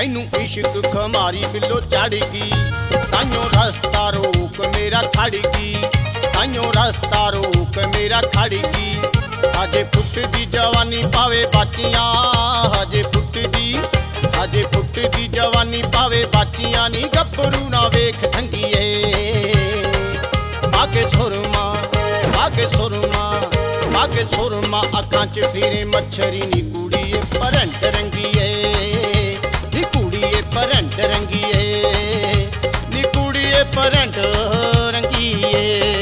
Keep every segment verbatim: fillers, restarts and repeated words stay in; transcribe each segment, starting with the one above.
तैनू इश्क खमारी बिलो चढ़गी, ताइयों रास्ता रोक मेरा खड़गी, ताइयों रास्ता रोक मेरा खड़गी। हजे फुटदी जवानी पावे बाचियां, हजे फुटदी हजे फुटदी जवानी पावे बाचियां नी गभरू ना वेख ठंगीए। बागे सुरमा बागे सुरमा बागे सुरमा अखां च फिरे मच्छरी नी कुड़ीए परंट रंगीए, नी कुड़ीए परंट रंगीए, नी कुड़ीए परंट रंगीए।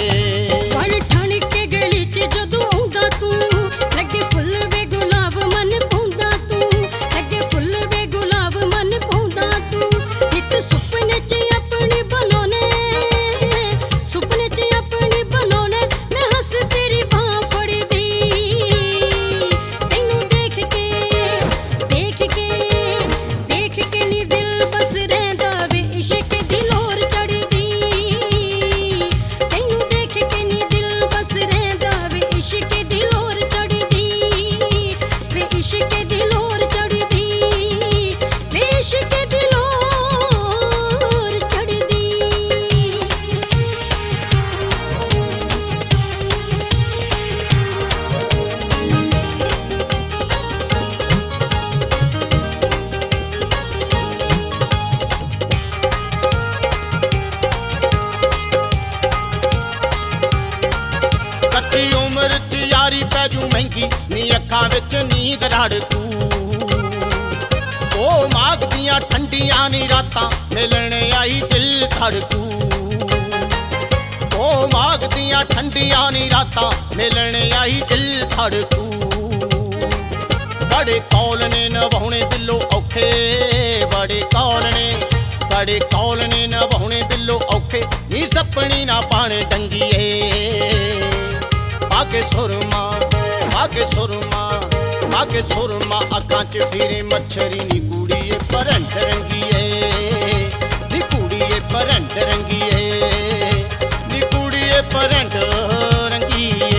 पैजू महंगी नी अखां विच नींद रड़ तू, ओ माग दियां ठंडियां नी रातां मिलने आई दिल धड़ तू, ओ माग दियां ठंडियां नी रातां मिलने आई दिल धड़ तू। बड़े कौल ने नभाउणे बिलो औखे, बड़े कौल ने बड़े कौल ने नभाउणे बिलो औखे नी सपनी ना पाने डंगीए। बागे सुरमा बागे सुरमा बागे सुरमा अखां च फिरे मच्छरी नी कुड़ीए परंट रंगीए, नी कुड़ीए परंट रंगीए, नी कुड़ीए परंट रंगीए।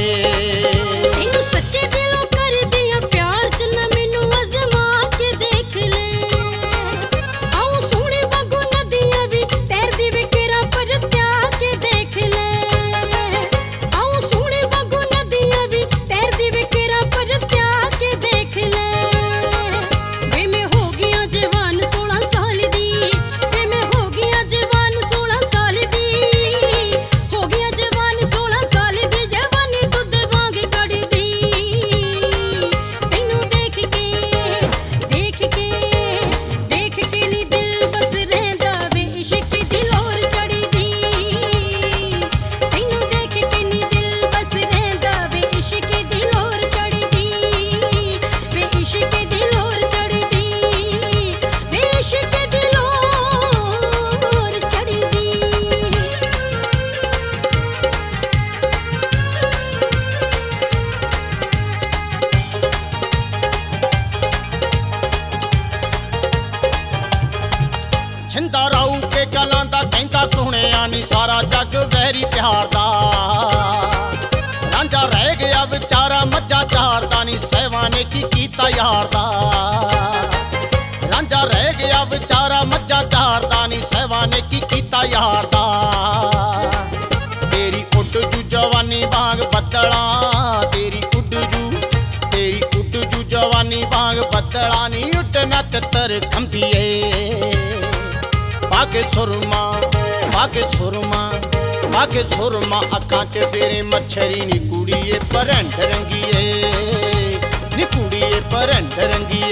छिंदा राऊ के गलां दा कहंदा सुहणिया नी सारा जग वैरी प्यार दा, रांझा रह गया बेचारा मज्जा चारदा नी सहवा ने की कीता यार दा, रांझा रह गया बेचारा मज्जा चारदा नी सहवा ने की कीता यार दा। तेरी उड जू जवानी वांग बदला, तेरी उड जू तेरी उड जू जवानी वांग बदला नी उड नत तर खंभीए। बागे सुरमा बागे सुरमा बागे सुरमा अखां च फिरे मच्छरी नी कुड़ीए परंट रंगीए, नी कुड़ीए परंट रंगीए।